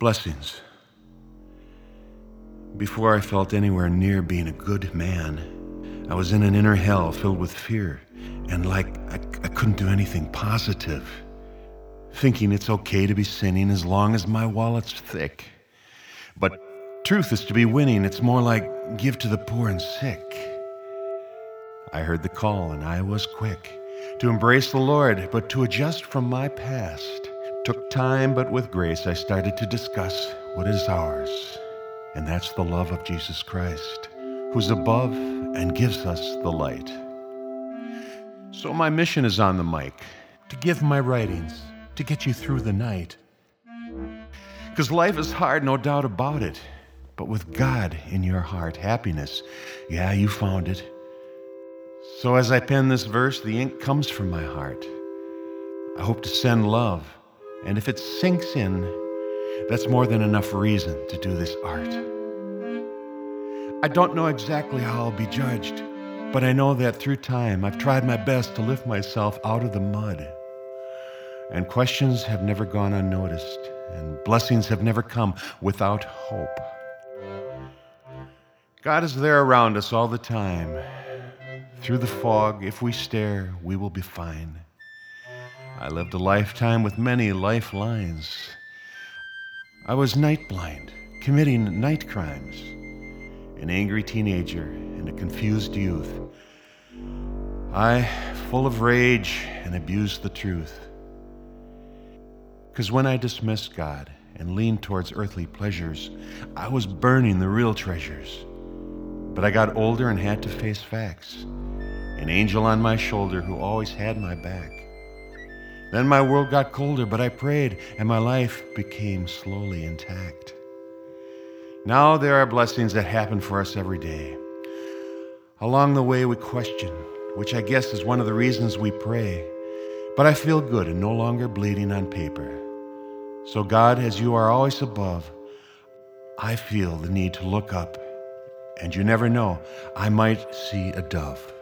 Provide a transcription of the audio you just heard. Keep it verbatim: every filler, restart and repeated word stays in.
Blessings. Before I felt anywhere near being a good man, I was in an inner hell filled with fear, and like I, I couldn't do anything positive, thinking it's okay to be sinning as long as my wallet's thick. But truth is to be winning. It's more like give to the poor and sick. I heard the call and I was quick to embrace the Lord, but to adjust from my past took time, but with grace I started to discuss what is ours. And that's the love of Jesus Christ, who's above and gives us the light. So my mission is on the mic, to give my writings, to get you through the night. Because life is hard, no doubt about it. But with God in your heart, happiness, yeah, you found it. So as I pen this verse, the ink comes from my heart. I hope to send love, and if it sinks in, that's more than enough reason to do this art. I don't know exactly how I'll be judged, but I know that through time I've tried my best to lift myself out of the mud. And questions have never gone unnoticed, and blessings have never come without hope. God is there around us all the time. Through the fog, if we stare, we will be fine. I lived a lifetime with many lifelines. I was night blind, committing night crimes, an angry teenager and a confused youth. I, full of rage, and abused the truth. Because when I dismissed God and leaned towards earthly pleasures, I was burning the real treasures. But I got older and had to face facts. An angel on my shoulder who always had my back. Then my world got colder, but I prayed, and my life became slowly intact. Now there are blessings that happen for us every day. Along the way we question, which I guess is one of the reasons we pray. But I feel good and no longer bleeding on paper. So God, as you are always above, I feel the need to look up. And you never know, I might see a dove.